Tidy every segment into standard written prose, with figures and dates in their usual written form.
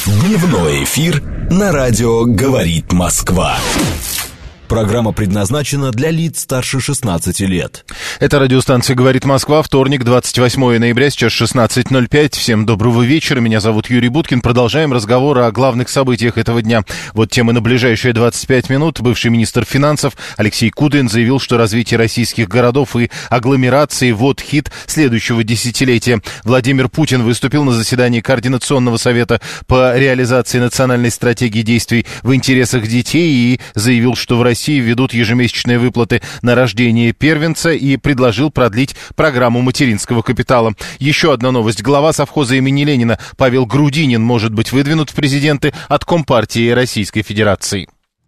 Дневной эфир на радио «Говорит Москва». Программа предназначена для лиц старше 16 лет. Это радиостанция «Говорит Москва», вторник, 28 ноября, сейчас 16:05. Всем доброго вечера, меня зовут Юрий Буткин. Продолжаем разговор о главных событиях этого дня. Вот темы на ближайшие 25 минут. Бывший министр финансов Алексей Кудрин заявил, что развитие российских городов и агломераций – вот хит следующего десятилетия. Владимир Путин выступил на заседании Координационного совета по реализации национальной стратегии действий в интересах детей и заявил, что в России ведут ежемесячные выплаты на рождение первенца и предложил продлить программу материнского капитала. Еще одна новость. Глава совхоза имени Ленина Павел Грудинин может быть выдвинут в президенты от Компартии Российской Федерации.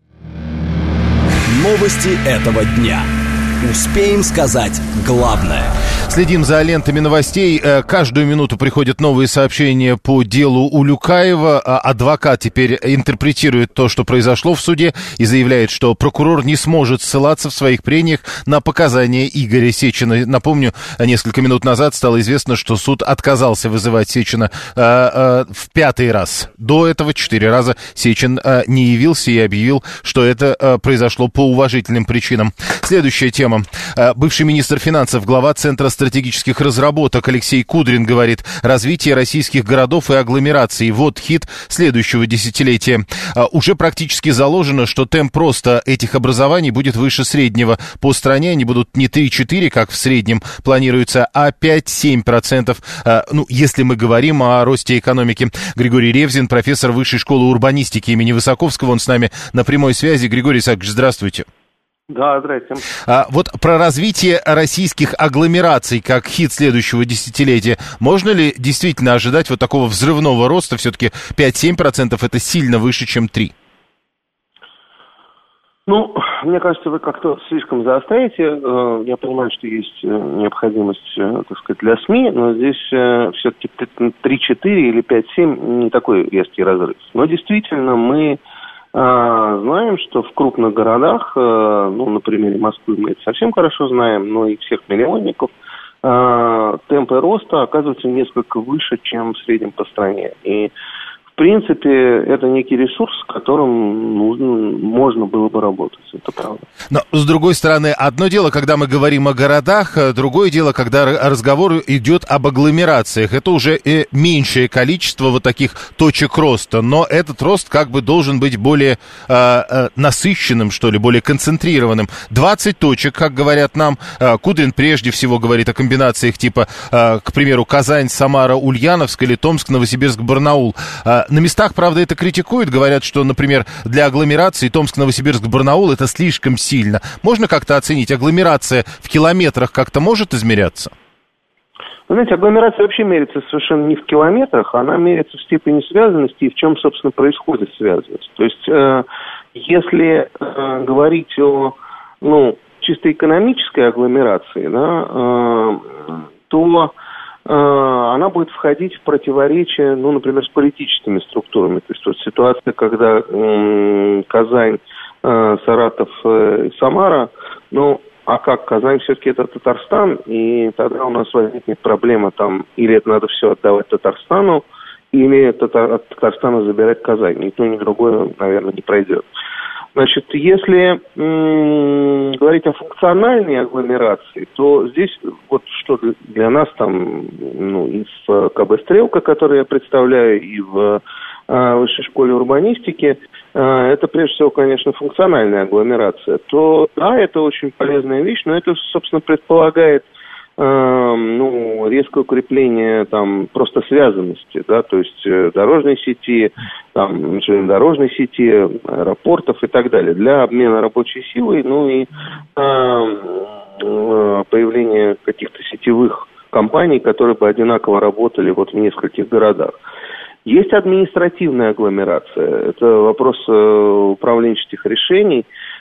Новости этого дня. Успеем сказать главное. Следим за лентами новостей. Каждую минуту приходят новые сообщения по делу Улюкаева. Адвокат теперь интерпретирует то, что произошло в суде, и заявляет, что прокурор не сможет ссылаться в своих прениях на показания Игоря Сечина. Напомню, несколько минут назад стало известно, что суд отказался вызывать Сечина в 5-й раз. До этого 4 раза Сечин не явился и объявил, что это произошло по уважительным причинам. Следующая тема. Бывший министр финансов, глава Центра стратегических разработок Алексей Кудрин говорит: развитие российских городов и агломераций – вот хит следующего десятилетия. Уже практически заложено, что темп роста этих образований будет выше среднего. По стране они будут не 3-4, как в среднем планируется, а 5-7%. Если мы говорим о росте экономики. Григорий Ревзин, профессор Высшей школы урбанистики имени Высоковского, он с нами на прямой связи. Григорий Исаакович, здравствуйте. Да, здрасте. Вот про развитие российских агломераций как хит следующего десятилетия. Можно ли действительно ожидать вот такого взрывного роста? Все-таки 5-7% это сильно выше, чем 3%. Мне кажется, вы как-то слишком заостряете. Я понимаю, что есть необходимость, так сказать, для СМИ, но здесь все-таки 3-4 или 5-7 не такой резкий разрыв. Но действительно мы знаем, что в крупных городах, на примере Москвы мы это совсем хорошо знаем, но и всех миллионников, темпы роста оказываются несколько выше, чем в среднем по стране. И в принципе, это некий ресурс, с которым можно было бы работать, это правда. Но, с другой стороны, одно дело, когда мы говорим о городах, другое дело, когда разговор идет об агломерациях. Это уже меньшее количество вот таких точек роста, но этот рост как бы должен быть более насыщенным, что ли, более концентрированным. 20 точек, как говорят нам. Кудрин прежде всего говорит о комбинациях типа, к примеру, Казань, Самара, Ульяновск или Томск, Новосибирск, Барнаул. На местах, правда, это критикуют, говорят, что, например, для агломерации Томск, Новосибирск, Барнаул это слишком сильно. Можно как-то оценить, агломерация в километрах как-то может измеряться? Вы знаете, агломерация вообще меряется совершенно не в километрах, она меряется в степени связанности и в чем, собственно, происходит связанность. То есть, если говорить о, чисто экономической агломерации, то она будет входить в противоречие, например, с политическими структурами. То есть вот ситуация, когда Казань, Саратов и Самара, а как Казань все-таки это Татарстан, и тогда у нас возникнет проблема там, или это надо все отдавать Татарстану, или от Татарстана забирать Казань. Ни то, ни другое, наверное, не пройдет. Значит, если говорить о функциональной агломерации, то здесь вот что для нас там, и в КБ «Стрелка», который я представляю, и в Высшей школе урбанистики, это прежде всего, конечно, функциональная агломерация, то да, это очень полезная вещь, но это, собственно, предполагает резкое укрепление там просто связанности, да, то есть дорожной сети, там, железнодорожной сети, аэропортов и так далее, для обмена рабочей силой, и появления каких-то сетевых компаний, которые бы одинаково работали вот в нескольких городах. Есть административная агломерация, это вопрос управленческих решений.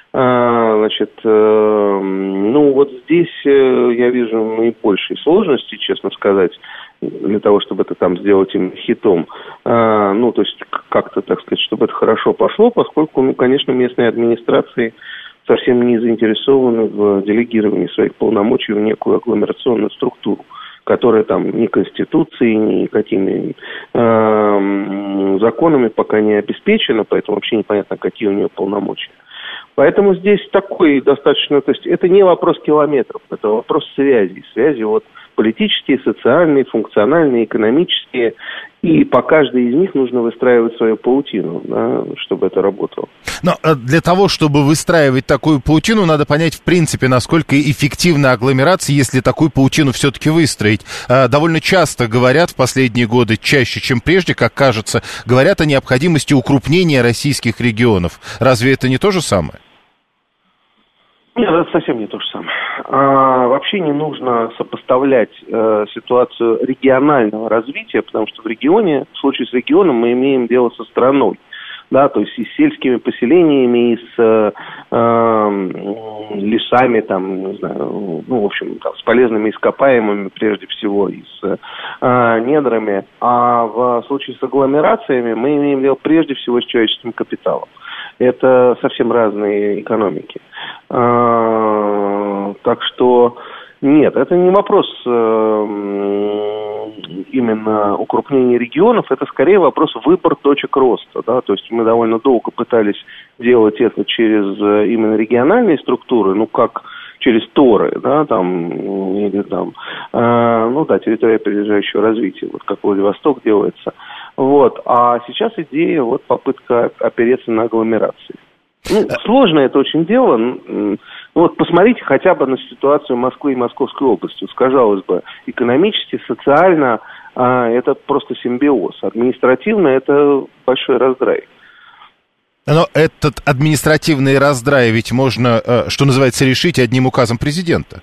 Вот здесь я вижу наибольшие сложности, честно сказать, для того, чтобы это там сделать именно хитом. То есть как-то, так сказать, чтобы это хорошо пошло, поскольку, конечно, местные администрации совсем не заинтересованы в делегировании своих полномочий в некую агломерационную структуру. которая там ни Конституцией, ни какими законами пока не обеспечена, поэтому вообще непонятно, какие у нее полномочия. Поэтому здесь такой достаточно, то есть это не вопрос километров, это вопрос связи вот политические, социальные, функциональные, экономические, и по каждой из них нужно выстраивать свою паутину, да, чтобы это работало. Но для того, чтобы выстраивать такую паутину, надо понять, в принципе, насколько эффективна агломерация, если такую паутину все-таки выстроить. Довольно часто говорят в последние годы, чаще, чем прежде, как кажется, говорят о необходимости укрупнения российских регионов. Разве это не то же самое? Нет, это совсем не то же самое. Вообще не нужно сопоставлять ситуацию регионального развития, потому что в случае с регионом мы имеем дело со страной. Да, то есть и с сельскими поселениями, и с лесами, там, не знаю, в общем, там, с полезными ископаемыми, прежде всего, и с недрами. А в случае с агломерациями мы имеем дело прежде всего с человеческим капиталом. Это совсем разные экономики. Так что нет, это не вопрос именно укрупнения регионов, это скорее вопрос выбора точек роста. Да? То есть мы довольно долго пытались делать это через именно региональные структуры, как через торы, да, там, или там, территория опережающего развития, вот как Владивосток делается. Вот. А сейчас идея, попытка опереться на агломерации. Сложно это очень дело. Посмотрите хотя бы на ситуацию Москвы и Московской области. Казалось бы, экономически, социально это просто симбиоз. Административно это большой раздрай. Но этот административный раздрай ведь можно, что называется, решить одним указом президента.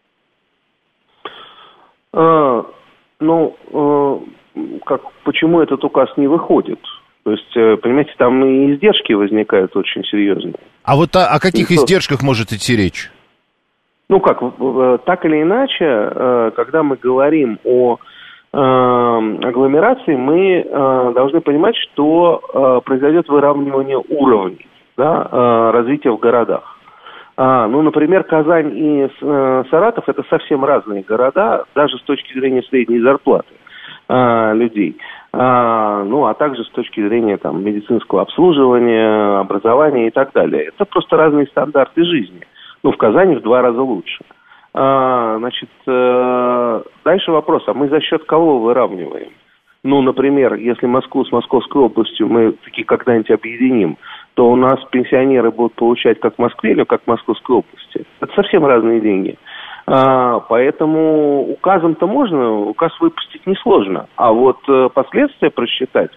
Почему этот указ не выходит? То есть, понимаете, там и издержки возникают очень серьезные. А вот о каких издержках может идти речь? Так или иначе, когда мы говорим о агломерации, мы должны понимать, что произойдет выравнивание уровней, да, развития в городах. Например, Казань и Саратов – это совсем разные города, даже с точки зрения средней зарплаты людей. А также с точки зрения там, медицинского обслуживания, образования и так далее. Это просто разные стандарты жизни. В Казани в 2 раза лучше. Дальше вопрос, а мы за счет кого выравниваем? Например, если Москву с Московской областью мы таки когда-нибудь объединим, то у нас пенсионеры будут получать как в Москве или как в Московской области. Это совсем разные деньги. Поэтому указом-то можно, указ выпустить несложно. А вот последствия просчитать,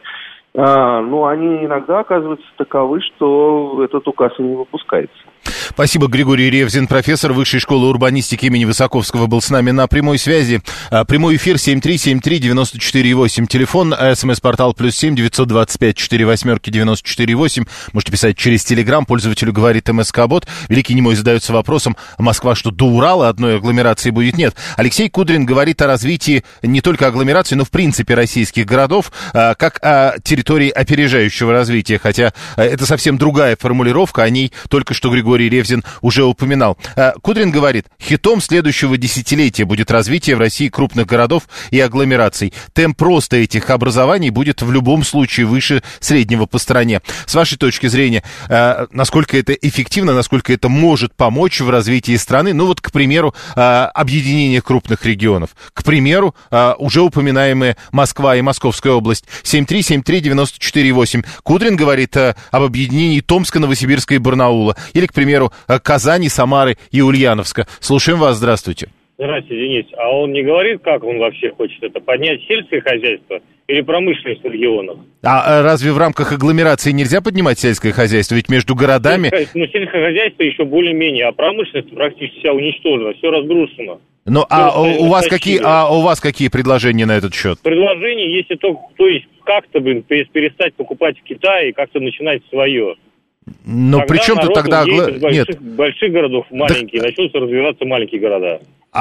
они иногда оказываются таковы, что этот указ и не выпускается. Спасибо, Григорий Ревзин, профессор Высшей школы урбанистики имени Высоковского, был с нами на прямой связи. Прямой эфир 7373948, телефон, СМС-портал +7 925 48 94 8. Можете писать через Телеграм, пользователю говорит МСК-бот. Великий немой задается вопросом, Москва что, до Урала одной агломерации будет? Нет. Алексей Кудрин говорит о развитии не только агломерации, но в принципе российских городов, как о территории опережающего развития, хотя это совсем другая формулировка, о ней только что Григорий Ревзин уже упоминал. Кудрин говорит, хитом следующего десятилетия будет развитие в России крупных городов и агломераций. Темп роста этих образований будет в любом случае выше среднего по стране. С вашей точки зрения, насколько это эффективно, насколько это может помочь в развитии страны? К примеру, объединение крупных регионов. К примеру, уже упоминаемые Москва и Московская область. 7373948. Кудрин говорит об объединении Томска, Новосибирска и Барнаула. Или, к примеру, Казани, Самары и Ульяновска. Слушаем вас, здравствуйте. Здравствуйте, Денис. А он не говорит, как он вообще хочет это? Поднять сельское хозяйство или промышленность в регионах? А разве в рамках агломерации нельзя поднимать сельское хозяйство? Ведь между городами... Сельское хозяйство еще более-менее, а промышленность практически вся уничтожена, все разрушено. У вас какие предложения на этот счет? Предложения, если как-то, перестать покупать в Китае и как-то начинать свое. Но при чем тут тогда... Больших городов маленькие, начнутся развиваться маленькие города.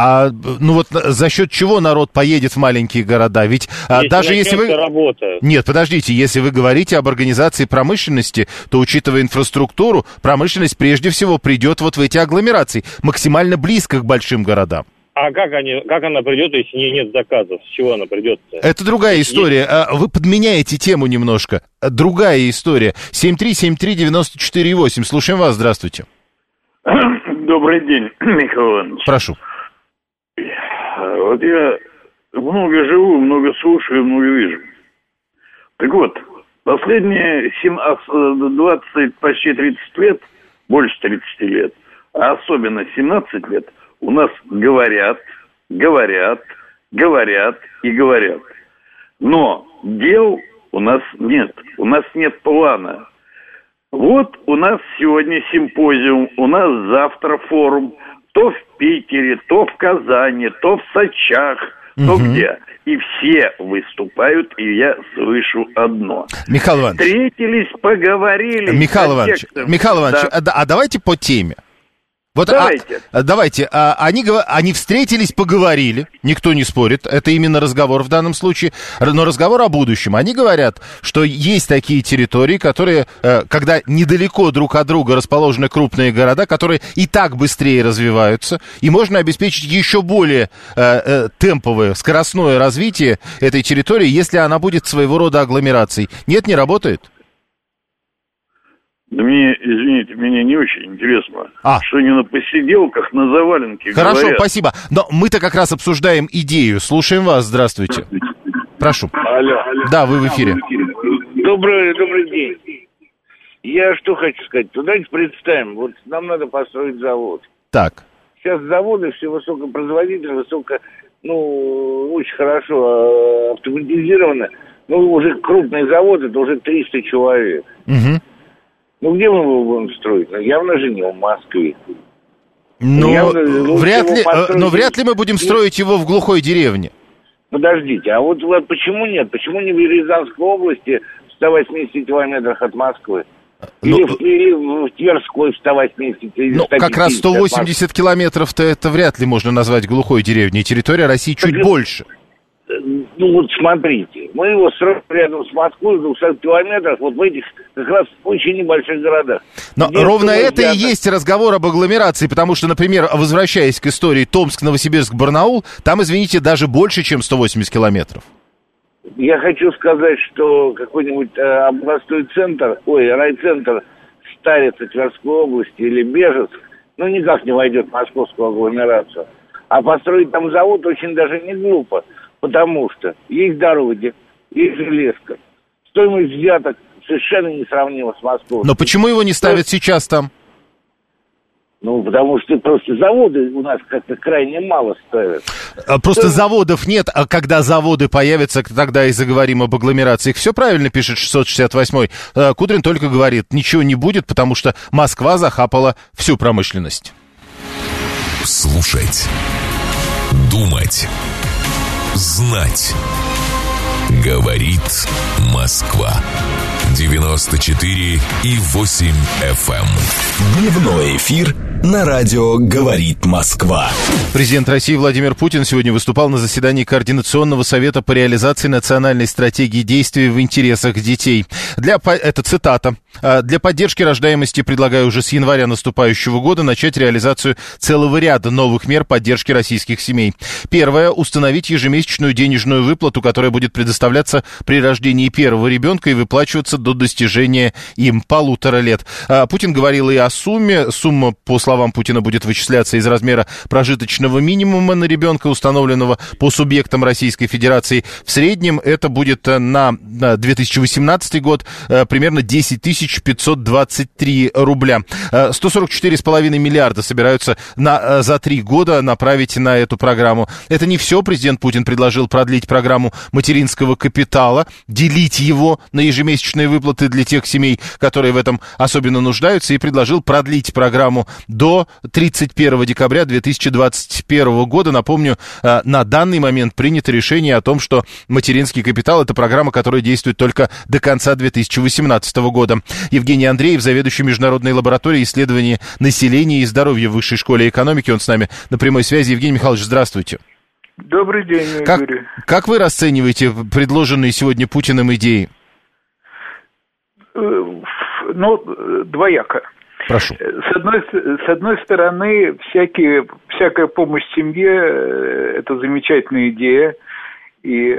За счет чего народ поедет в маленькие города? Ведь даже если вы... работа. Нет, подождите, если вы говорите об организации промышленности, то, учитывая инфраструктуру, промышленность прежде всего придет в эти агломерации, максимально близко к большим городам. А как она придет, если нет заказов? С чего она придет-то? Это другая история. Вы подменяете тему немножко. Другая история. 7373948. Слушаем вас. Здравствуйте. Добрый день, Михаил Иванович. Прошу. Вот я много живу, много слушаю, много вижу. Так вот, последние 20, почти 30 лет, больше 30 лет, а особенно 17 лет, у нас говорят. Но дел у нас нет. У нас нет плана. Вот у нас сегодня симпозиум, у нас завтра форум. То в Питере, то в Казани, то в Сочах, то где. И все выступают, и я слышу одно. Михаил Иванович. Встретились, поговорили. Михаил Иванович, да. А давайте по теме. Вот давайте. Они встретились, поговорили, никто не спорит, это именно разговор в данном случае, но разговор о будущем. Они говорят, что есть такие территории, которые, когда недалеко друг от друга расположены крупные города, которые и так быстрее развиваются, и можно обеспечить еще более темповое, скоростное развитие этой территории, если она будет своего рода агломерацией. Нет, не работает? Да мне, извините, мне не очень интересно, что не на посиделках, на заваленке Хорошо, говорят. Спасибо. Но мы-то как раз обсуждаем идею. Слушаем вас. Здравствуйте. Прошу. Алло. Да, вы в эфире. Добрый день. Я что хочу сказать. Давайте представим, вот нам надо построить завод. Так. Сейчас заводы все высокопроизводительные, очень хорошо автоматизированы. Уже крупный завод, это уже 300 человек. Угу. Где мы его будем строить? Явно же не в Москве. Вряд ли мы будем строить его в глухой деревне. Подождите, а вот почему нет? Почему не в Рязанской области в 180 километрах от Москвы? Или в Тверской в 180 километрах. Как раз 180 километров-то это вряд ли можно назвать глухой деревней. Территория России чуть больше. Смотрите, мы его строим рядом с Москвой в 200 километрах, в этих как раз очень небольших городах. Но ровно это и есть разговор об агломерации, потому что, например, возвращаясь к истории Томск, Новосибирск, Барнаул, там, извините, даже больше, чем 180 километров. Я хочу сказать, что какой-нибудь областной райцентр Старица Тверской области или Бежецк, никак не войдет в московскую агломерацию. А построить там завод очень даже не глупо. Потому что есть дороги, есть железка. Стоимость взяток совершенно несравнима с Москвой. Но почему его не ставят сейчас там? Потому что просто заводы у нас как-то крайне мало ставят. Просто заводов нет, а когда заводы появятся, тогда и заговорим об агломерациях. Все правильно пишет 668-й. Кудрин только говорит, ничего не будет, потому что Москва захапала всю промышленность. Слушать, думать, знать. Говорит Москва. 94,8 FM. Дневной эфир на радио «Говорит Москва». Президент России Владимир Путин сегодня выступал на заседании Координационного совета по реализации национальной стратегии действий в интересах детей. Это цитата. «Для поддержки рождаемости предлагаю уже с января наступающего года начать реализацию целого ряда новых мер поддержки российских семей. Первое. Установить ежемесячную денежную выплату, которая будет предоставляться при рождении первого ребенка и выплачиваться до достижения им 1,5 лет». Путин говорил и о сумме. Сумма, по словам Путина, будет вычисляться из размера прожиточного минимума на ребенка, установленного по субъектам Российской Федерации. В среднем это будет на 2018 год примерно 10 523 рубля. 144,5 миллиарда собираются за 3 года направить на эту программу. Это не все. Президент Путин предложил продлить программу материнского капитала, делить его на ежемесячные выплаты для тех семей, которые в этом особенно нуждаются, и предложил продлить программу до 31 декабря 2021 года. Напомню, на данный момент принято решение о том, что материнский капитал — это программа, которая действует только до конца 2018 года. Евгений Андреев, заведующий Международной лабораторией исследований населения и здоровья в Высшей школе экономики, он с нами на прямой связи. Евгений Михайлович, здравствуйте. Добрый день, Игорь. Как вы расцениваете предложенные сегодня Путиным идеи? Двояко. Прошу. С одной стороны, всякая помощь семье – это замечательная идея. И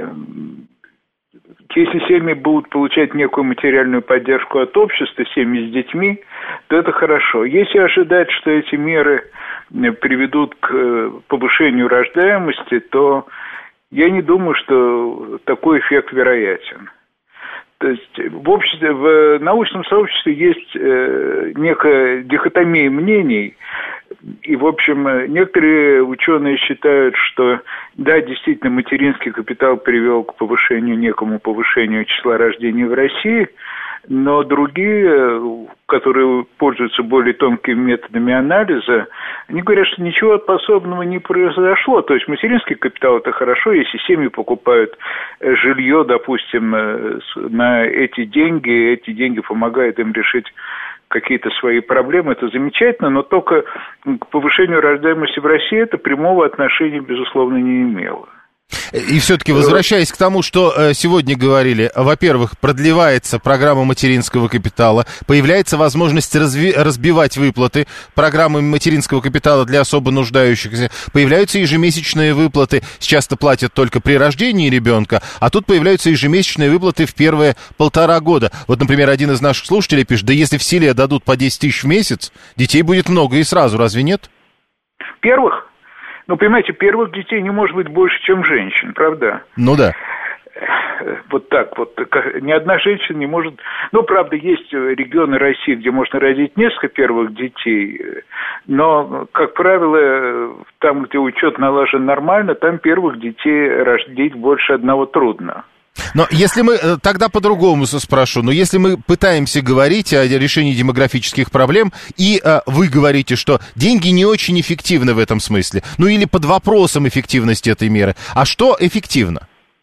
если семьи будут получать некую материальную поддержку от общества, семьи с детьми, то это хорошо. Если ожидать, что эти меры приведут к повышению рождаемости, то я не думаю, что такой эффект вероятен. То есть в научном сообществе есть некая дихотомия мнений, и, в общем, некоторые ученые считают, что, да, действительно, материнский капитал привел к некому повышению числа рождений в России, но другие, которые пользуются более тонкими методами анализа, они говорят, что ничего подобного не произошло. То есть материнский капитал – это хорошо, если семьи покупают жилье, допустим, на эти деньги помогают им решить какие-то свои проблемы, это замечательно, но только к повышению рождаемости в России это прямого отношения, безусловно, не имело. И все-таки, возвращаясь к тому, что сегодня говорили, во-первых, продлевается программа материнского капитала, появляется возможность разбивать выплаты программы материнского капитала для особо нуждающихся, появляются ежемесячные выплаты, сейчас-то платят только при рождении ребенка, а тут появляются ежемесячные выплаты в первые 1,5 года. Вот, например, один из наших слушателей пишет, да если в селе дадут по 10 тысяч в месяц, детей будет много и сразу, разве нет? Первых? Ну, понимаете, первых детей не может быть больше, чем женщин, правда? Ну да. Вот так вот. Ни одна женщина не может... Ну, правда, есть регионы России, где можно родить несколько первых детей, но, как правило, там, где учет налажен нормально, там первых детей родить больше одного трудно. Но если мы, тогда по-другому спрошу, но если мы пытаемся говорить о решении демографических проблем, и вы говорите, что деньги не очень эффективны в этом смысле, ну или под вопросом эффективности этой меры, а что эффективно?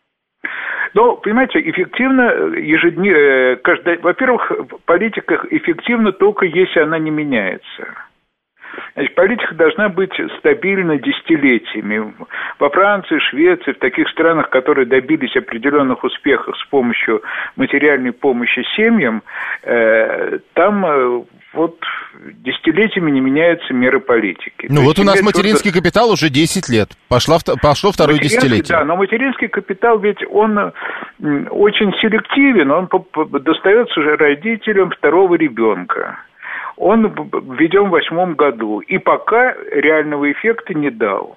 Ну, понимаете, эффективно во-первых, политика эффективна только если она не меняется. Значит, политика должна быть стабильна десятилетиями. Во Франции, Швеции, в таких странах, которые добились определенных успехов с помощью материальной помощи семьям, там вот десятилетиями не меняются меры политики. Ну вот у нас материнский капитал уже 10 лет, пошло второе десятилетие. Да, но материнский капитал ведь он очень селективен, он достается же родителям второго ребенка. Он введен в 2008 году, и пока реального эффекта не дал.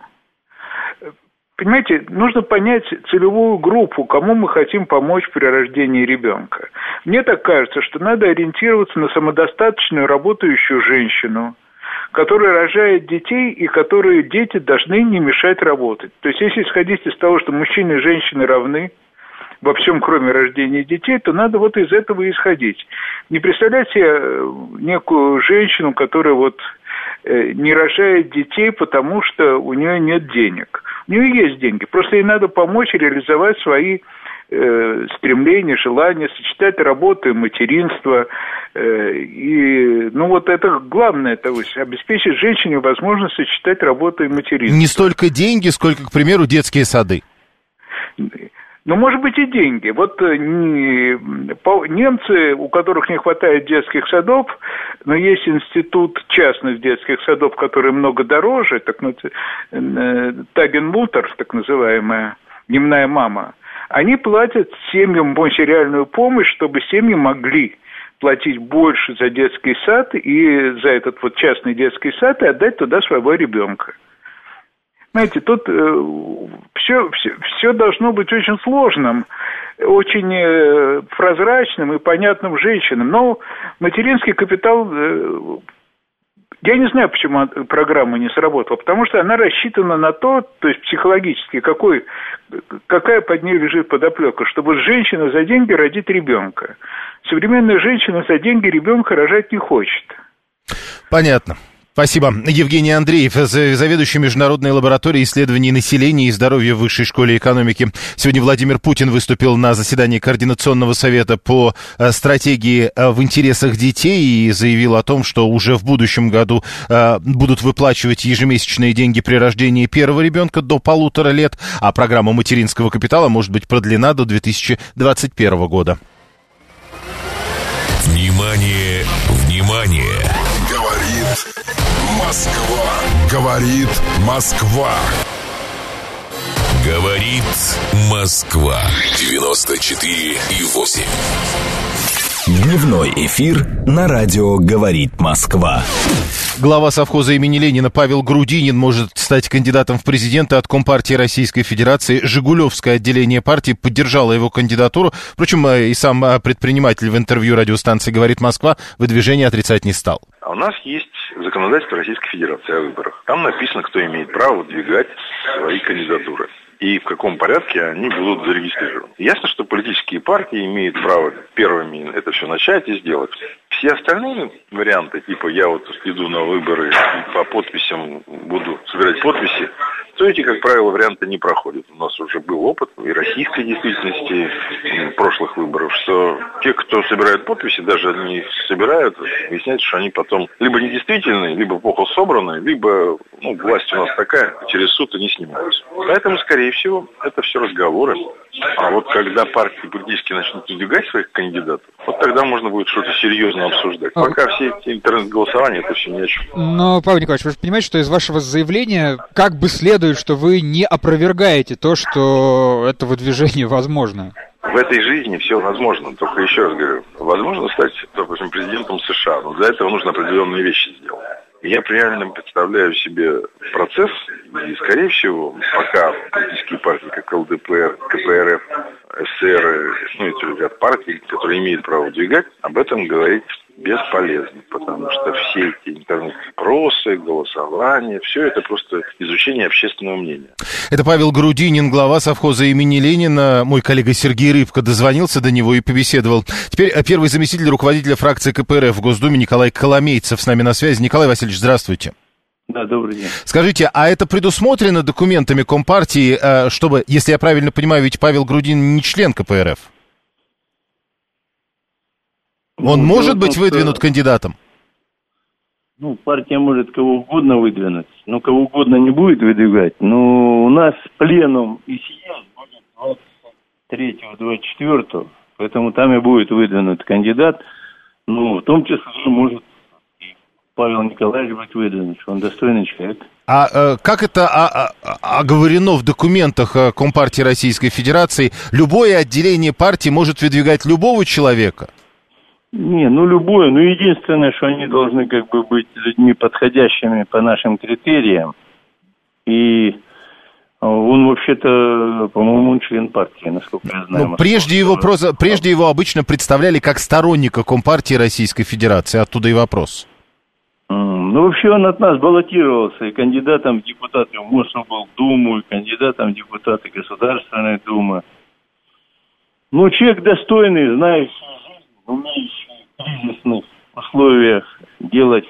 Понимаете, нужно понять целевую группу, кому мы хотим помочь при рождении ребенка. Мне так кажется, что надо ориентироваться на самодостаточную работающую женщину, которая рожает детей, и которые дети должны не мешать работать. То есть, если исходить из того, что мужчины и женщины равны во всем, кроме рождения детей, то надо вот из этого исходить. Не представлять себе некую женщину, которая вот не рожает детей, потому что у нее нет денег. У нее есть деньги, просто ей надо помочь реализовать свои стремления, желания, сочетать работу и материнство. И, ну, вот это главное, то есть обеспечить женщине возможность сочетать работу и материнство. Не столько деньги, сколько, к примеру, детские сады. Ну, может быть, и деньги. Вот немцы, у которых не хватает детских садов, но есть институт частных детских садов, который много дороже, Тагенмутер, так называемая, дневная мама, они платят семьям материальную помощь, чтобы семьи могли платить больше за детский сад и за этот вот частный детский сад и отдать туда своего ребенка. Знаете, тут все должно быть очень сложным, очень прозрачным и понятным женщинам. Но материнский капитал, я не знаю, почему программа не сработала, потому что она рассчитана на то есть психологически, какая под ней лежит подоплека, чтобы женщина за деньги родить ребенка. Современная женщина за деньги ребенка рожать не хочет. Понятно. Спасибо. Евгений Андреев, заведующий Международной лабораторией исследований населения и здоровья в Высшей школе экономики. Сегодня Владимир Путин выступил на заседании Координационного совета по стратегии в интересах детей и заявил о том, что уже в будущем году будут выплачивать ежемесячные деньги при рождении первого ребенка до 1,5 лет, а программа материнского капитала может быть продлена до 2021 года. Внимание, внимание! Говорит Москва. Говорит Москва. Говорит Москва. 94,8. Дневной эфир на радио «Говорит Москва». Глава совхоза имени Ленина Павел Грудинин может стать кандидатом в президенты от Компартии Российской Федерации. Жигулевское отделение партии поддержало его кандидатуру. Впрочем, и сам предприниматель в интервью радиостанции «Говорит Москва» выдвижение отрицать не стал. У нас есть законодательство Российской Федерации о выборах. Там написано, кто имеет право выдвигать свои кандидатуры и в каком порядке они будут зарегистрированы. Ясно, что политические партии имеют право первыми это все начать и сделать. Все остальные варианты, типа я вот иду на выборы и по подписям буду собирать подписи, то эти, как правило, варианты не проходят. У нас уже был опыт и российской действительности прошлых выборов, что те, кто собирает подписи, даже не собирают, выясняется, что они потом либо недействительные, либо плохо собранные, либо власть у нас такая, через суд они снимаются. Поэтому, скорее всего, это все разговоры. А вот когда партии политически начнут выдвигать своих кандидатов, вот тогда можно будет что-то серьезно обсуждать. Пока все эти интернет-голосования, это все ни о чем. Но, Павел Николаевич, вы же понимаете, что из вашего заявления как бы следует, что вы не опровергаете то, что это выдвижение возможно. В этой жизни все возможно. Только еще раз говорю, возможно стать, допустим, президентом США, но для этого нужно определенные вещи сделать. Я реально представляю себе процесс, и, скорее всего, пока политические партии, как ЛДПР, КПРФ, СССР, и ряд партий, которые имеют право выдвигать, об этом говорить бесполезно, потому что все эти интернет-опросы, голосования, все это просто изучение общественного мнения. Это Павел Грудинин, глава совхоза имени Ленина. Мой коллега Сергей Рыбко дозвонился до него и побеседовал. Теперь первый заместитель руководителя фракции КПРФ в Госдуме Николай Коломейцев с нами на связи. Николай Васильевич, здравствуйте. Да, добрый день. Скажите, а это предусмотрено документами Компартии, чтобы, если я правильно понимаю, ведь Павел Грудинин не член КПРФ? Он может быть выдвинут кандидатом? Партия может кого угодно выдвинуть, но кого угодно не будет выдвигать. Но у нас пленум и съезд будет 23-24, поэтому там и будет выдвинут кандидат. В том числе может и Павел Николаевич быть выдвинут, он достойный человек. Как это оговорено в документах Компартии Российской Федерации? Любое отделение партии может выдвигать любого человека? Любое. Единственное, что они должны быть людьми подходящими по нашим критериям. И он вообще-то, по-моему, он член партии, насколько я знаю. Прежде его обычно представляли как сторонника Компартии Российской Федерации. Оттуда и вопрос. Вообще он от нас баллотировался и кандидатом в депутаты в Мособлдуму, и кандидатом в депутаты Государственной Думы. Человек достойный, знающий жизнь, умеющий в кризисных условиях делать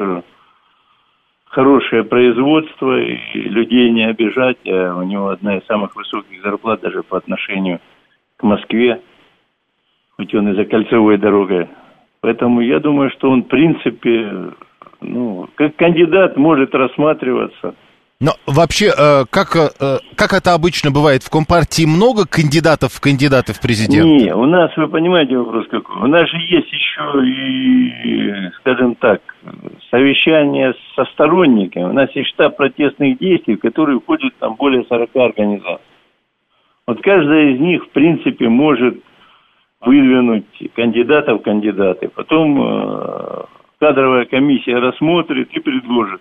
хорошее производство и людей не обижать, а у него одна из самых высоких зарплат даже по отношению к Москве, хоть он и за кольцевой дорогой. Поэтому я думаю, что он в принципе, как кандидат может рассматриваться. Но вообще, как это обычно бывает, в Компартии много кандидатов в кандидаты в президенты? Не, у нас, вы понимаете вопрос какой, у нас же есть еще и, скажем так, совещание со сторонниками. У нас есть штаб протестных действий, в который входит там более 40 организаций. Вот каждая из них, в принципе, может выдвинуть кандидатов в кандидаты. Потом кадровая комиссия рассмотрит и предложит.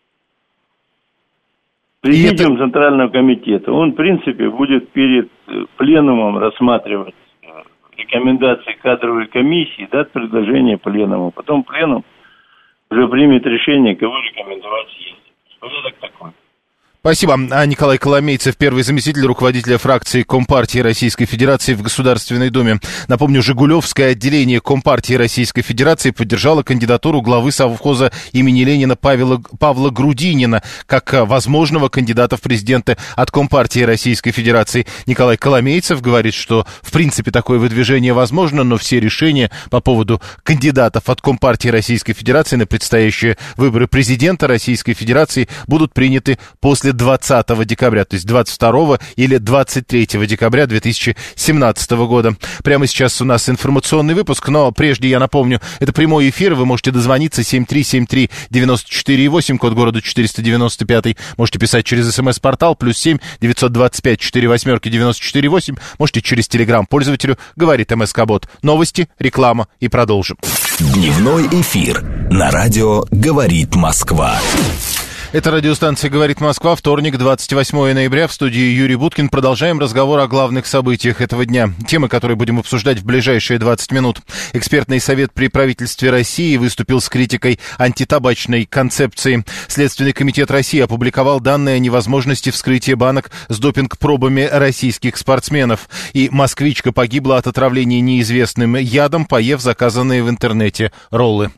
Президиум Центрального комитета, он, в принципе, будет перед пленумом рассматривать рекомендации кадровой комиссии, дать предложение пленуму. Потом пленум уже примет решение, кого рекомендовать съездить. Порядок такой. Спасибо. Николай Коломейцев, первый заместитель руководителя фракции Компартии Российской Федерации в Государственной Думе. Напомню, Жигулевское отделение Компартии Российской Федерации поддержало кандидатуру главы совхоза имени Ленина Павла Грудинина как возможного кандидата в президенты от Компартии Российской Федерации. Николай Коломейцев говорит, что в принципе такое выдвижение возможно, но все решения по поводу кандидатов от Компартии Российской Федерации на предстоящие выборы президента Российской Федерации будут приняты после 20 декабря, то есть 22 или 23 декабря 2017 года. Прямо сейчас у нас информационный выпуск, но прежде я напомню, это прямой эфир, вы можете дозвониться 7373948, код города 495, можете писать через СМС-портал, +7 925 48 948, можете через Телеграм пользователю, говорит МСК-бот. Новости, реклама и продолжим. Дневной эфир на радио «Говорит Москва». Это радиостанция «Говорит Москва», вторник, 28 ноября, в студии Юрий Буткин. Продолжаем разговор о главных событиях этого дня. Темы, которые будем обсуждать в ближайшие 20 минут. Экспертный совет при правительстве России выступил с критикой антитабачной концепции. Следственный комитет России опубликовал данные о невозможности вскрытия банок с допинг-пробами российских спортсменов. И москвичка погибла от отравления неизвестным ядом, поев заказанные в интернете роллы.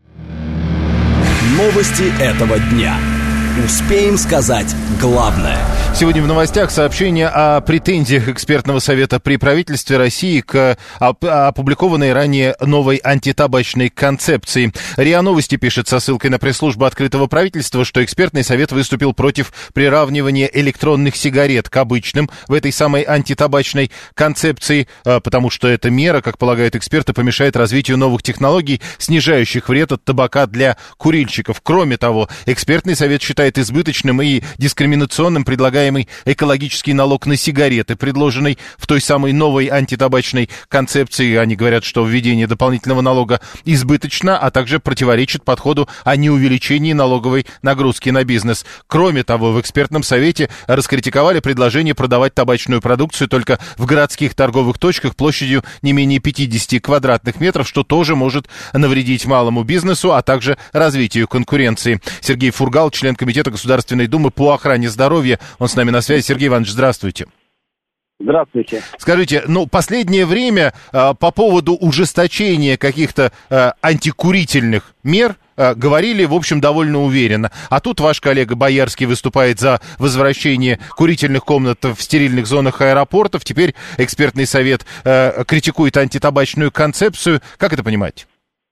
Новости этого дня. Успеем сказать главное. Сегодня в новостях сообщение о претензиях экспертного совета при правительстве России к опубликованной ранее новой антитабачной концепции. РИА Новости пишет со ссылкой на пресс-службу открытого правительства, что экспертный совет выступил против приравнивания электронных сигарет к обычным в этой самой антитабачной концепции, потому что эта мера, как полагают эксперты, помешает развитию новых технологий, снижающих вред от табака для курильщиков. Кроме того, экспертный совет считает избыточным и дискриминационным предлагаемый экологический налог на сигареты, предложенный в той самой новой антитабачной концепции. Они говорят, что введение дополнительного налога избыточно, а также противоречит подходу о неувеличении налоговой нагрузки на бизнес. Кроме того, в экспертном совете раскритиковали предложение продавать табачную продукцию только в городских торговых точках площадью не менее 50 квадратных метров, что тоже может навредить малому бизнесу, а также развитию конкуренции. Сергей Фургал, член Комитета Государственной Думы по охране здоровья. Он с нами на связи. Сергей Иванович, здравствуйте. Здравствуйте. Скажите, последнее время по поводу ужесточения каких-то антикурительных мер говорили, в общем, довольно уверенно. А тут ваш коллега Боярский выступает за возвращение курительных комнат в стерильных зонах аэропортов. Теперь экспертный совет критикует антитабачную концепцию. Как это понимать?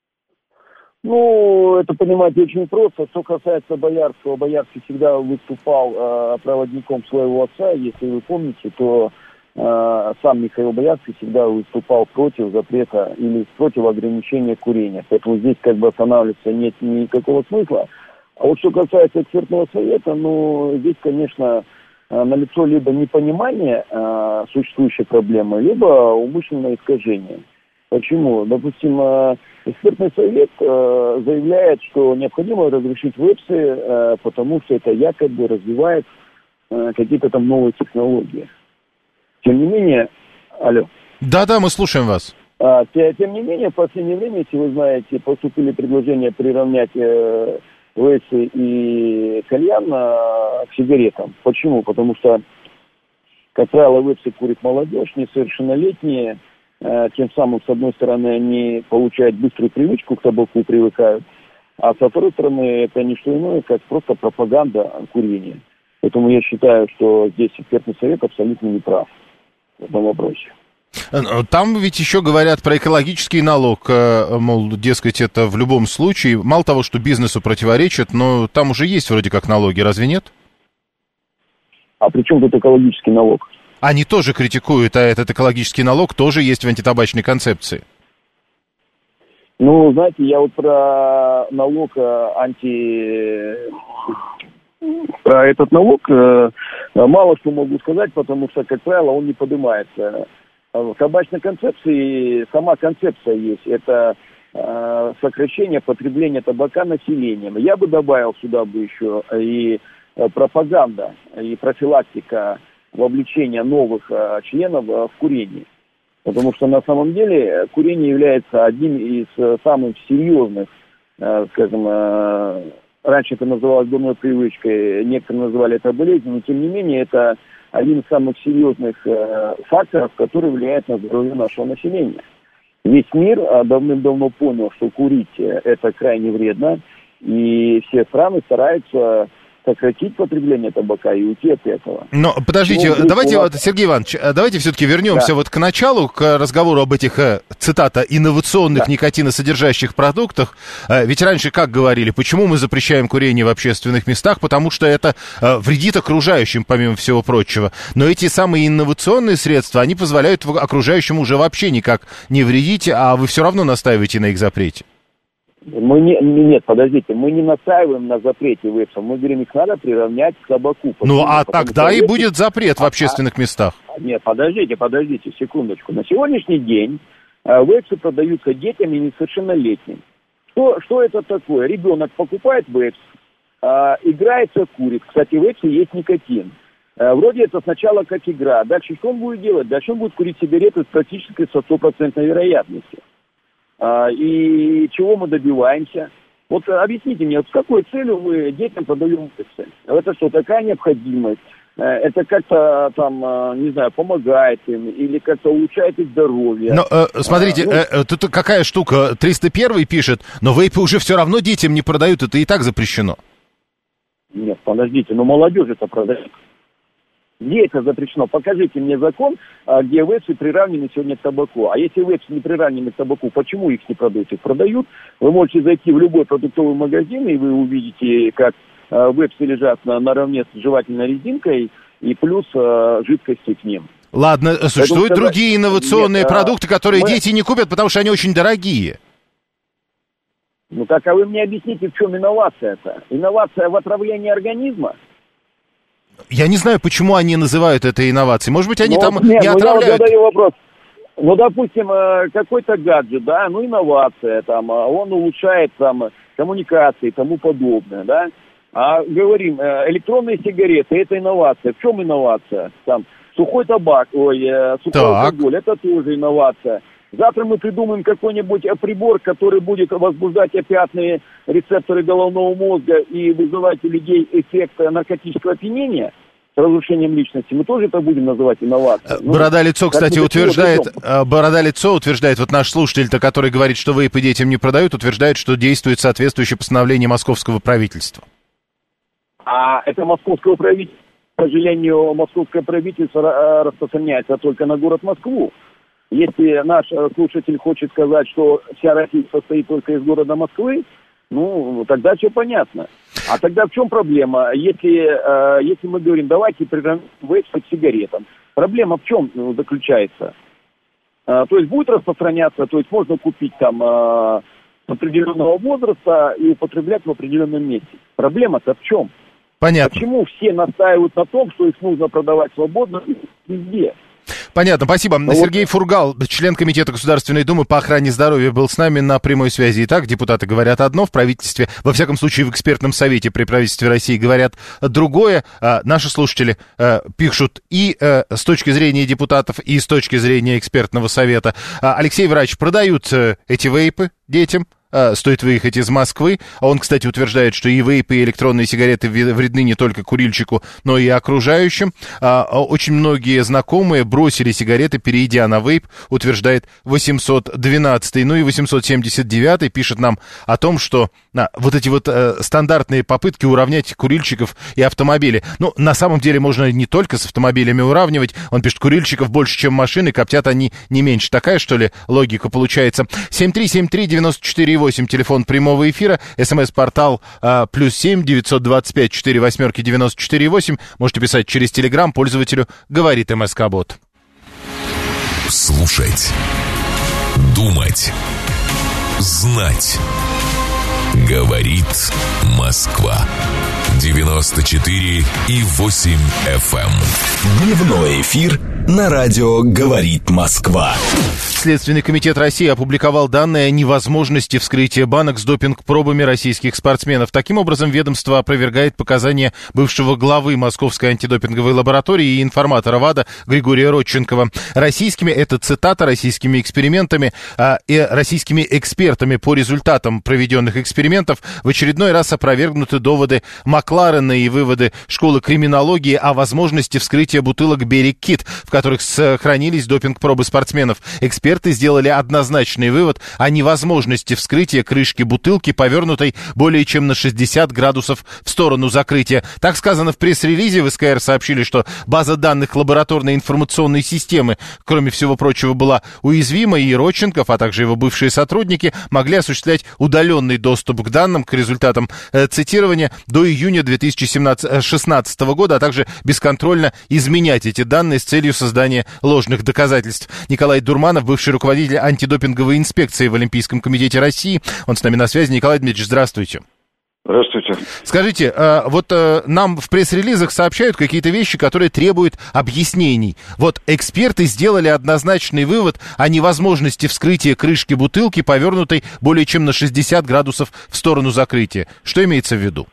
Это понимать очень просто. Что касается Боярского, Боярский всегда выступал проводником своего отца. Если вы помните, то сам Михаил Боярский всегда выступал против запрета или против ограничения курения. Поэтому здесь останавливаться нет никакого смысла. А вот что касается экспертного совета, здесь, конечно, налицо либо непонимание существующей проблемы, либо умышленное искажение. Почему? Допустим, экспертный совет заявляет, что необходимо разрешить вебсы, потому что это якобы развивает какие-то там новые технологии. Тем не менее... Алло. Да-да, мы слушаем вас. Тем не менее, в последнее время, если вы знаете, поступили предложения приравнять вебсы и кальян к сигаретам. Почему? Потому что, как правило, вебсы курит молодежь, несовершеннолетние. Тем самым, с одной стороны, они получают быструю привычку к табаку, привыкают, а со второй стороны, это не что иное, как просто пропаганда курения. Поэтому я считаю, что здесь экспертный совет абсолютно не прав в этом вопросе. Там ведь еще говорят про экологический налог, мол, дескать, это в любом случае, мало того, что бизнесу противоречит, но там уже есть вроде как налоги, разве нет? А при чем тут экологический налог? Они тоже критикуют, а этот экологический налог тоже есть в антитабачной концепции. Знаете, я вот про налог Про этот налог мало что могу сказать, потому что, как правило, он не поднимается. В табачной концепции сама концепция есть. Это сокращение потребления табака населением. Я бы добавил сюда бы еще и пропаганда, и профилактика вовлечения новых членов в курение. Потому что на самом деле курение является одним из самых серьезных, раньше это называлось дурной привычкой, некоторые называли это болезнью, но тем не менее это один из самых серьезных факторов, который влияет на здоровье нашего населения. Весь мир давным-давно понял, что курить это крайне вредно, и все страны стараются сократить потребление табака и уйти от этого. Но подождите, давайте, Сергей Иванович, давайте все-таки вернемся вот к началу, к разговору об этих, цитата, инновационных никотиносодержащих продуктах. Ведь раньше как говорили, почему мы запрещаем курение в общественных местах? Потому что это вредит окружающим, помимо всего прочего. Но эти самые инновационные средства, они позволяют окружающим уже вообще никак не вредить, а вы все равно настаиваете на их запрете. Нет, подождите, мы не настаиваем на запрете вейпсов, мы говорим, их надо приравнять к табаку. Ну, а тогда и будет запрет в общественных местах. Нет, подождите, секундочку. На сегодняшний день вейпсы продаются детям и несовершеннолетним. Что это такое? Ребенок покупает вейпс, играется, курит. Кстати, в вейпсе есть никотин. Вроде это сначала как игра. Дальше что он будет делать? Дальше он будет курить сигареты практически со 100% вероятностью. И чего мы добиваемся? Вот объясните мне, с какой целью мы детям продаем вейпсы? Это что, такая необходимость? Это как-то там, не знаю, помогает им или как-то улучшает их здоровье? Но, смотрите, тут какая штука, 301 пишет, но вейпы уже все равно детям не продают, это и так запрещено. Нет, подождите, но молодежь это продает. Где это запрещено? Покажите мне закон, где вейпсы приравнены сегодня к табаку. А если вейпсы не приравнены к табаку, почему их не продают? Их продают. Вы можете зайти в любой продуктовый магазин, и вы увидите, как вейпсы лежат наравне с жевательной резинкой и плюс жидкости к ним. Ладно, существуют другие инновационные продукты, которые дети не купят, потому что они очень дорогие. Ну так, а вы мне объясните, в чем инновация-то? Инновация в отравлении организма? Я не знаю, почему они называют это инновацией. Может быть, они не отравляют. Я вот задаю вопрос. Ну, допустим, какой-то гаджет, да, инновация, там, он улучшает там коммуникации и тому подобное, да. А говорим, электронные сигареты, это инновация. В чем инновация? Там, сухой табак, сухой алкоголь, это тоже инновация. Завтра мы придумаем какой-нибудь прибор, который будет возбуждать опиатные рецепторы головного мозга и вызывать у людей эффект наркотического опьянения с разрушением личности. Мы тоже это будем называть инновацией. Борода-лицо, кстати, утверждает, вот наш слушатель-то, который говорит, что вейпы детям не продают, утверждает, что действует соответствующее постановление московского правительства. А это московского правительства, к сожалению, московское правительство распространяется только на город Москву. Если наш слушатель хочет сказать, что вся Россия состоит только из города Москвы, ну, тогда все понятно. А тогда в чем проблема? Если мы говорим, давайте приравняем вейпсы к сигаретам, проблема в чем заключается? То есть будет распространяться, то есть можно купить там определенного возраста и употреблять в определенном месте. Проблема-то в чем? Понятно. Почему все настаивают на том, что их нужно продавать свободно везде? Понятно, спасибо. Сергей Фургал, член Комитета Государственной Думы по охране здоровья, был с нами на прямой связи. Итак, депутаты говорят одно, в правительстве, во всяком случае в экспертном совете при правительстве России говорят другое. Наши слушатели пишут и с точки зрения депутатов, и с точки зрения экспертного совета. Алексей Врач, продают эти вейпы детям. Стоит выехать из Москвы. Он, кстати, утверждает, что и вейпы, и электронные сигареты вредны не только курильщику, но и окружающим. Очень многие знакомые бросили сигареты, перейдя на вейп, утверждает 812. Ну и 879 пишет нам о том, что вот эти вот стандартные попытки уравнять курильщиков и автомобили. Ну, на самом деле можно не только с автомобилями уравнивать. Он пишет, курильщиков больше, чем машины, коптят они не меньше. Такая, что ли, логика получается? 7373948, телефон прямого эфира, СМС-портал +7 925 48 94 8. Можете писать через Телеграм пользователю «Говорит МСК-бот». Слушать, думать, знать. Говорит Москва. 94,8 FM. Дневной эфир на радио «Говорит Москва». Следственный комитет России опубликовал данные о невозможности вскрытия банок с допинг-пробами российских спортсменов. Таким образом, ведомство опровергает показания бывшего главы Московской антидопинговой лаборатории и информатора ВАДА Григория Родченкова. Российскими, это цитата, российскими экспериментами и российскими экспертами по результатам проведенных экспериментов экспериментов в очередной раз опровергнуты доводы Макларена и выводы школы криминологии о возможности вскрытия бутылок «Берег-Кит», в которых сохранились допинг-пробы спортсменов. Эксперты сделали однозначный вывод о невозможности вскрытия крышки бутылки, повернутой более чем на 60 градусов в сторону закрытия. Так сказано в пресс-релизе. В СКР сообщили, что база данных лабораторной информационной системы, кроме всего прочего, была уязвима, и Родченков, а также его бывшие сотрудники могли осуществлять удаленный доступ к данным, к результатам цитирования до июня 2016 года, а также бесконтрольно изменять эти данные с целью создания ложных доказательств. Николай Дурманов, бывший руководитель антидопинговой инспекции в Олимпийском комитете России. Он с нами на связи. Николай Дмитриевич, здравствуйте. Здравствуйте. Скажите, нам в пресс-релизах сообщают какие-то вещи, которые требуют объяснений. Вот эксперты сделали однозначный вывод о невозможности вскрытия крышки бутылки, повернутой более чем на 60 градусов в сторону закрытия. Что имеется в виду?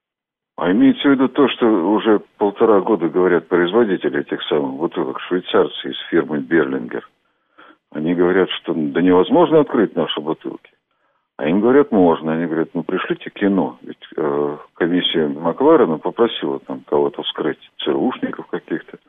А имеется в виду то, что уже 1,5 года говорят производители этих самых бутылок, швейцарцы из фирмы «Берлингер». Они говорят, что да невозможно открыть наши бутылки. А им говорят, можно. Они говорят, пришлите кино. Ведь комиссия Макларена попросила там кого-то вскрыть, ЦРУшников каких-то.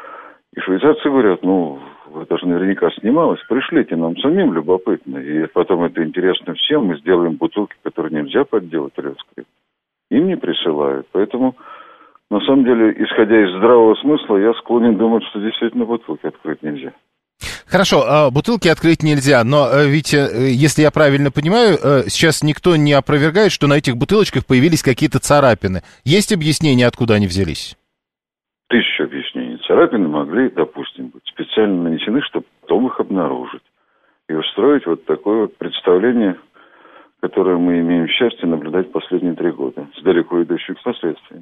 И швейцарцы говорят, это же наверняка снималось, пришлите нам самим, любопытно. И потом это интересно всем, мы сделаем бутылки, которые нельзя подделать или вскрыть. Им не присылают. Поэтому, на самом деле, исходя из здравого смысла, я склонен думать, что действительно бутылки открыть нельзя. Хорошо, бутылки открыть нельзя, но ведь, если я правильно понимаю, сейчас никто не опровергает, что на этих бутылочках появились какие-то царапины. Есть объяснение, откуда они взялись? 1000 объяснений. Царапины могли, допустим, быть специально нанесены, чтобы потом их обнаружить. И устроить вот такое вот представление, которое мы имеем счастье наблюдать последние 3 года, с далеко идущими последствиями.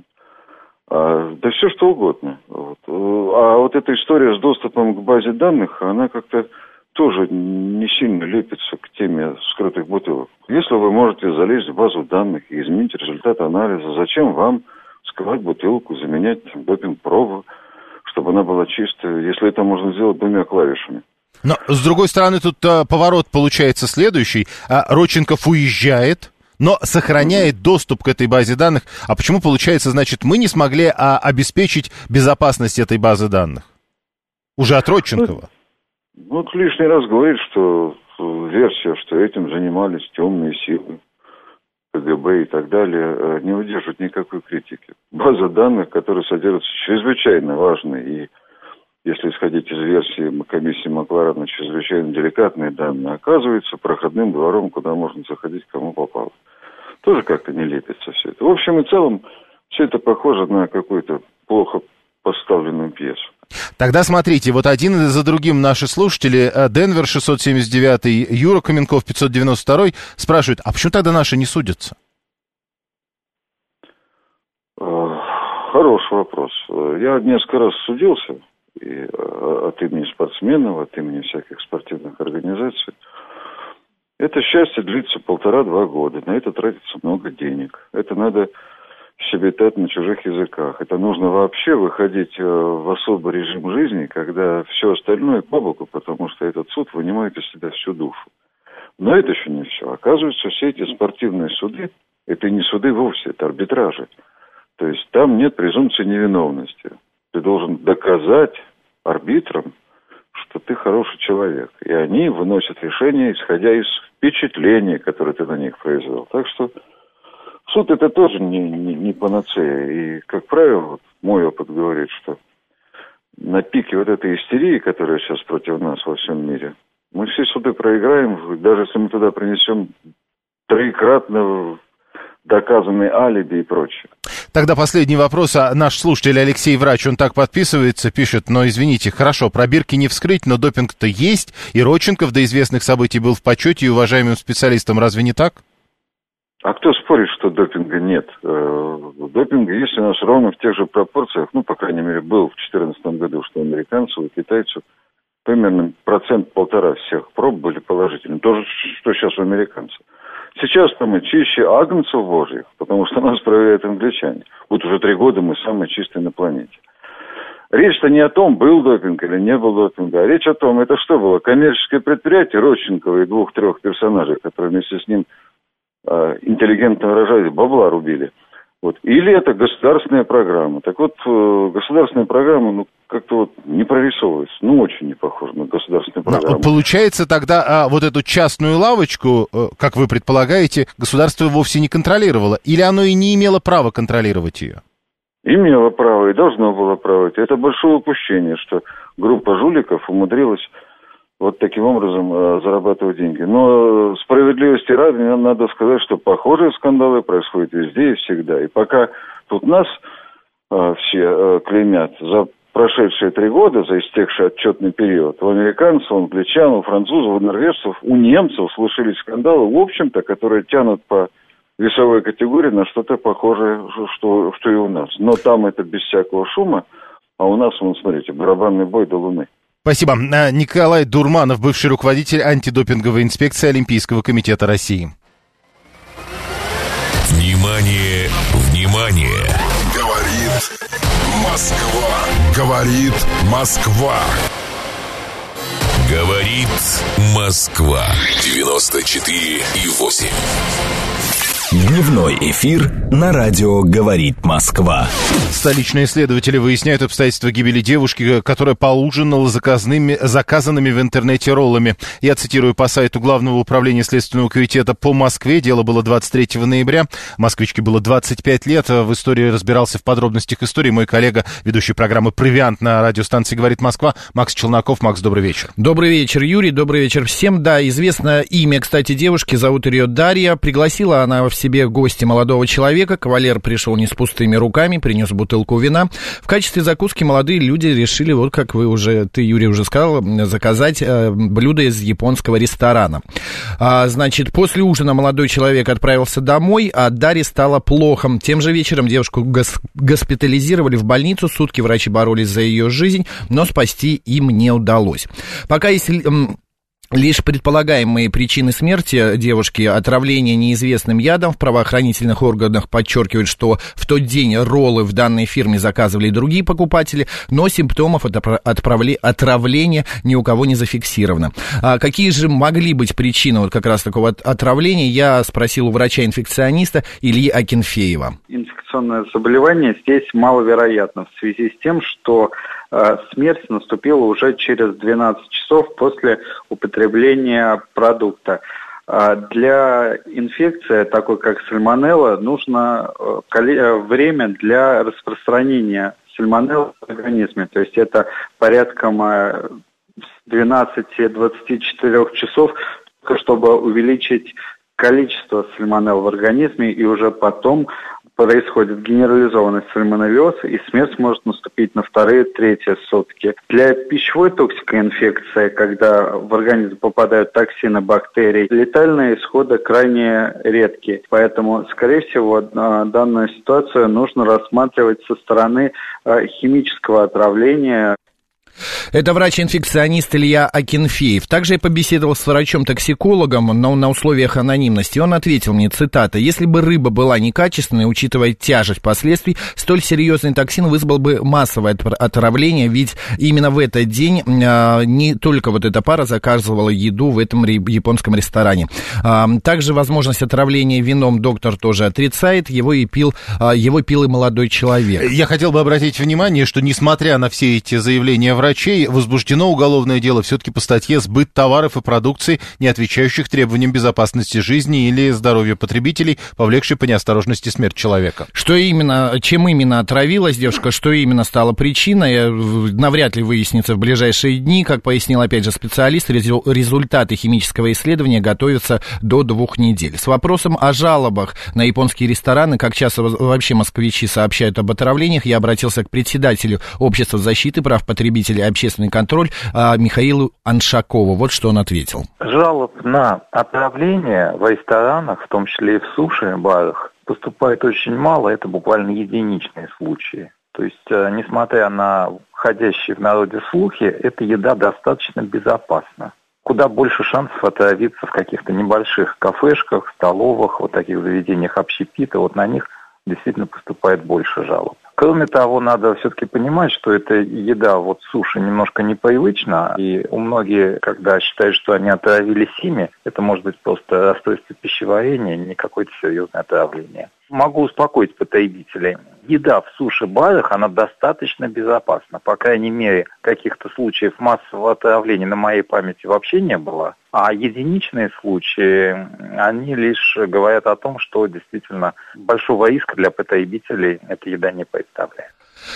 Да все что угодно. А вот эта история с доступом к базе данных, она как-то тоже не сильно лепится к теме скрытых бутылок. Если вы можете залезть в базу данных и изменить результат анализа, зачем вам вскрывать бутылку, заменять допинг-пробу, чтобы она была чистая, если это можно сделать 2 клавишами? Но, с другой стороны, тут поворот получается следующий. Родченков уезжает, но сохраняет доступ к этой базе данных. А почему, получается, значит, мы не смогли обеспечить безопасность этой базы данных? Уже от Родченкова. Вот лишний раз говорит, что версия, что этим занимались темные силы, КГБ и так далее, не выдерживает никакой критики. База данных, которая содержится, чрезвычайно важная, и если исходить из версии комиссии Макларена, чрезвычайно деликатные данные, оказывается проходным двором, куда можно заходить, кому попало. Тоже как-то не лепится все это. В общем и целом, все это похоже на какую-то плохо поставленную пьесу. Тогда смотрите, вот один за другим наши слушатели, Денвер 679, Юра Каменков 592 спрашивают, а почему тогда наши не судятся? Хороший вопрос. Я несколько раз судился и от имени спортсменов, от имени всяких спортивных организаций. Это счастье длится 1,5-2 года. На это тратится много денег. Это надо щебетать на чужих языках. Это нужно вообще выходить в особый режим жизни, когда все остальное по боку, потому что этот суд вынимает из себя всю душу. Но это еще не все. Оказывается, все эти спортивные суды, это не суды вовсе, это арбитражи. То есть там нет презумпции невиновности. Ты должен доказать арбитрам, что ты хороший человек. И они выносят решение, исходя из впечатления, которое ты на них произвел. Так что суд это тоже не панацея. И, как правило, вот мой опыт говорит, что на пике вот этой истерии, которая сейчас против нас во всем мире, мы все суды проиграем, даже если мы туда принесем 3-кратно доказанные алиби и прочее. Тогда последний вопрос. Наш слушатель Алексей Врач, он так подписывается, пишет, но извините, хорошо, пробирки не вскрыть, но допинг-то есть, и Родченков до известных событий был в почете и уважаемым специалистом, разве не так? А кто спорит, что допинга нет? Допинг есть у нас ровно в тех же пропорциях, по крайней мере, был в 2014 году, что у американцев и китайцев примерно 1,5% всех проб были положительными. То же, что сейчас у американцев. Сейчас-то мы чище агнцев божьих, потому что нас проверяют англичане. Вот уже 3 года мы самые чистые на планете. Речь-то не о том, был допинг или не был допинга, а речь о том, это что было? Коммерческое предприятие Родченкова и 2-3 персонажей, которые вместе с ним интеллигентно выражаясь, бабла рубили. Вот. Или это государственная программа. Так вот, государственная программа, как-то не прорисовывается. Очень не похоже на государственную программу. Получается, тогда вот эту частную лавочку, как вы предполагаете, государство вовсе не контролировало? Или оно и не имело права контролировать ее? Имело право и должно было право. Это большое упущение, что группа жуликов умудрилась вот таким образом зарабатывать деньги. Но справедливости ради надо сказать, что похожие скандалы происходят везде и всегда. И пока тут нас все клеймят за прошедшие 3 года, за истекший отчетный период, у американцев, у англичан, у французов, у норвежцев, у немцев слышались скандалы, в общем-то, которые тянут по весовой категории на что-то похожее, что и у нас. Но там это без всякого шума, а у нас, смотрите, барабанный бой до Луны. Спасибо. Николай Дурманов, бывший руководитель антидопинговой инспекции Олимпийского комитета России. Внимание, внимание! Говорит Москва. Говорит Москва. Говорит Москва. 94,8. Дневной эфир на радио «Говорит Москва». Столичные следователи выясняют обстоятельства гибели девушки, которая поужинала заказанными в интернете роллами. Я цитирую по сайту Главного управления Следственного комитета по Москве. Дело было 23 ноября. Москвичке было 25 лет. В истории разбирался в подробностях истории мой коллега, ведущий программы «Провиант» на радиостанции «Говорит Москва» Макс Челноков. Макс, добрый вечер. Добрый вечер, Юрий. Добрый вечер всем. Да, известно имя, кстати, девушки. Зовут ее Дарья. Пригласила она в себе гости молодого человека. Кавалер пришел не с пустыми руками, принес бутылку вина. В качестве закуски молодые люди решили, вот как ты, Юрий, уже сказал, заказать блюдо из японского ресторана. Значит, после ужина молодой человек отправился домой, а Дарье стало плохо. Тем же вечером девушку госпитализировали в больницу. Сутки врачи боролись за ее жизнь, но спасти им не удалось. Пока лишь предполагаемые причины смерти девушки, отравление неизвестным ядом, в правоохранительных органах подчеркивают, что в тот день роллы в данной фирме заказывали и другие покупатели, но симптомов отравления ни у кого не зафиксировано. Какие же могли быть причины вот как раз такого отравления, я спросил у врача-инфекциониста Ильи Акинфеева. Инфекционное заболевание здесь маловероятно в связи с тем, что смерть наступила уже через 12 часов после употребления продукта. Для инфекции, такой как сальмонелла, нужно время для распространения сальмонеллы в организме. То есть это порядком 12-24 часов, чтобы увеличить количество сальмонелл в организме, и уже потом происходит генерализованный сальмонеллез, и смерть может наступить на 2-3 сутки. Для пищевой токсикоинфекции, когда в организм попадают токсины, бактерий, летальные исходы крайне редкие. Поэтому, скорее всего, данную ситуацию нужно рассматривать со стороны химического отравления. Это врач-инфекционист Илья Акинфеев. Также я побеседовал с врачом-токсикологом, но на условиях анонимности. Он ответил мне, цитата: «Если бы рыба была некачественной, учитывая тяжесть последствий, столь серьезный токсин вызвал бы массовое отравление, ведь именно в этот день не только вот эта пара заказывала еду в этом японском ресторане». Также возможность отравления вином доктор тоже отрицает, его пил и молодой человек. Я хотел бы обратить внимание, что несмотря на все эти заявления врачей, возбуждено уголовное дело все-таки по статье «Сбыт товаров и продукции, не отвечающих требованиям безопасности жизни или здоровья потребителей, повлекшей по неосторожности смерть человека». Чем именно отравилась девушка, что именно стало причиной, навряд ли выяснится в ближайшие дни. Как пояснил опять же специалист, результаты химического исследования готовятся до 2 недель. С вопросом о жалобах на японские рестораны, как часто вообще москвичи сообщают об отравлениях, я обратился к председателю Общества защиты прав потребителей и общественный контроль Михаилу Аншакову. Вот что он ответил. Жалоб на отравление в ресторанах, в том числе и в суши-барах, поступает очень мало, это буквально единичные случаи. То есть, несмотря на ходящие в народе слухи, эта еда достаточно безопасна. Куда больше шансов отравиться в каких-то небольших кафешках, столовых, вот таких заведениях общепита, вот на них действительно поступает больше жалоб. Кроме того, надо все-таки понимать, что эта еда вот суши немножко непривычна, и у многих, когда считают, что они отравились ими, это может быть просто расстройство пищеварения, не какое-то серьезное отравление. Могу успокоить потребителей. Еда в суши-барах, она достаточно безопасна. По крайней мере, каких-то случаев массового отравления на моей памяти вообще не было. А единичные случаи, они лишь говорят о том, что действительно большого риска для потребителей эта еда не представляет.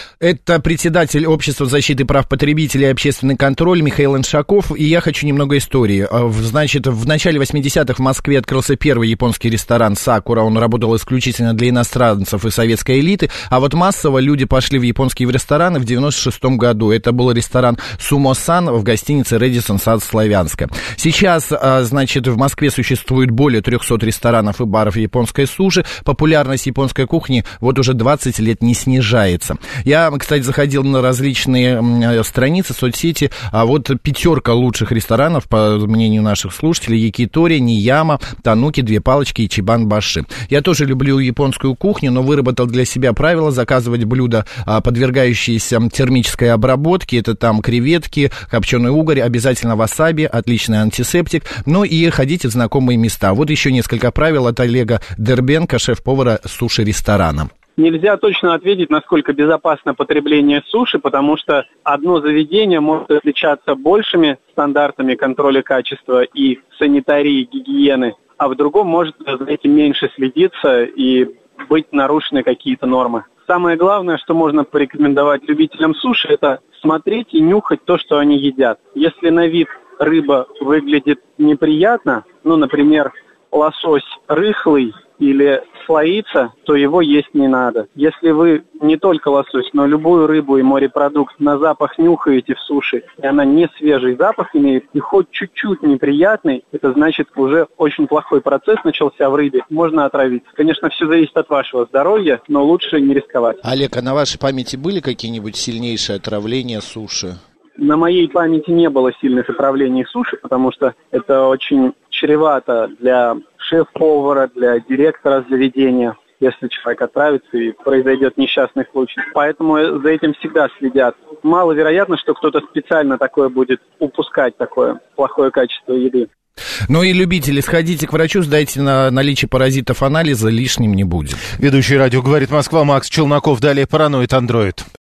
Это председатель Общества защиты прав потребителей и общественный контроль Михаил Иншаков. И я хочу немного истории. Значит, в начале 80-х в Москве открылся первый японский ресторан «Сакура». Он работал исключительно для иностранцев и советской элиты. А вот массово люди пошли в японские рестораны в 96-м году. Это был ресторан «Сумо-сан» в гостинице «Рэдисон Сад Славянска». Сейчас, значит, в Москве существует более 300 ресторанов и баров японской суши. Популярность японской кухни вот уже 20 лет не снижается. Я, кстати, заходил на различные страницы, соцсети, а вот 5 лучших ресторанов, по мнению наших слушателей: Якитори, Нияма, Тануки, Две Палочки и Чибан-Баши. Я тоже люблю японскую кухню, но выработал для себя правило заказывать блюда, подвергающиеся термической обработке. Это там креветки, копченый угорь, обязательно васаби, отличный антисептик, ну и ходите в знакомые места. Вот еще несколько правил от Олега Дербенко, шеф-повара суши-ресторана. Нельзя точно ответить, насколько безопасно потребление суши, потому что одно заведение может отличаться большими стандартами контроля качества и санитарии, гигиены, а в другом может за этим меньше следиться и быть нарушены какие-то нормы. Самое главное, что можно порекомендовать любителям суши, это смотреть и нюхать то, что они едят. Если на вид рыба выглядит неприятно, например, лосось рыхлый или слоится, то его есть не надо. Если вы не только лосось, но любую рыбу и морепродукт на запах нюхаете в суши, и она не свежий запах имеет, и хоть чуть-чуть неприятный, это значит, уже очень плохой процесс начался в рыбе, можно отравиться. Конечно, все зависит от вашего здоровья, но лучше не рисковать. Олег, а на вашей памяти были какие-нибудь сильнейшие отравления суши? На моей памяти не было сильных отравлений суши, потому что это очень чревато для шеф-повара, для директора заведения, если человек отравится и произойдет несчастный случай. Поэтому за этим всегда следят. Маловероятно, что кто-то специально такое будет упускать, такое плохое качество еды. Ну и любители, сходите к врачу, сдайте на наличие паразитов анализа, лишним не будет. Ведущий радио «Говорит Москва» Макс Челноков. Далее «Параноид Андроид».